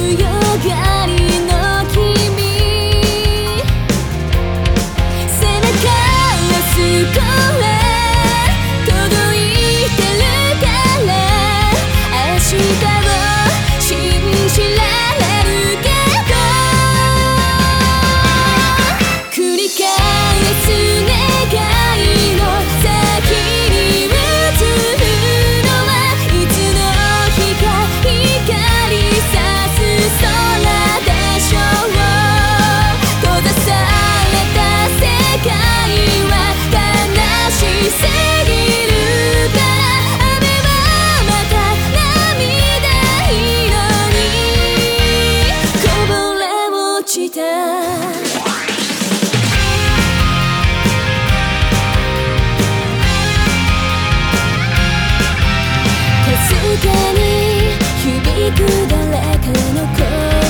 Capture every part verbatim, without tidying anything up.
がりの君、背中は少し届いてるから明日を信じられるけど、繰り返す願いの先に映るのはいつの日か光さす空でしょう。閉ざされた世界は悲しすぎるから、雨はまた涙色にこぼれ落ちた。かすかに響く誰かの声、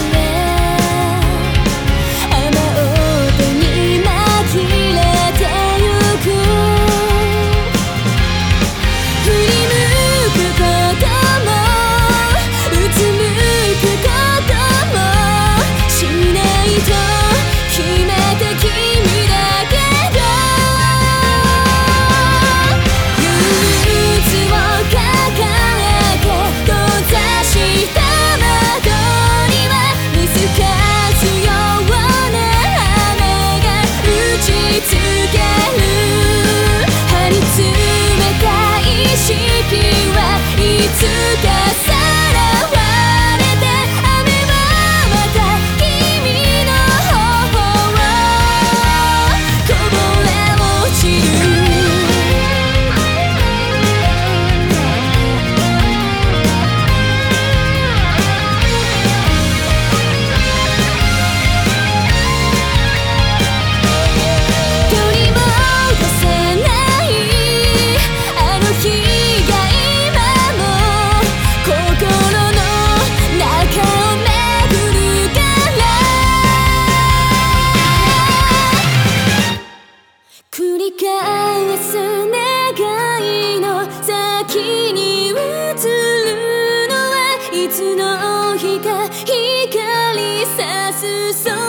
雨音に紛れてゆく。振り向くこともうつむくこともしないと決めた君だけど、憂鬱を抱えて閉ざした窓には見透かすような雨が打ちつける。張り詰めた意識はいつかさらわれて、雨はまた君の頬をこぼれ落ちる。取り戻せないあの日が今も心の中を巡るから繰り返す願いの先に映るのはいつの日か光さす空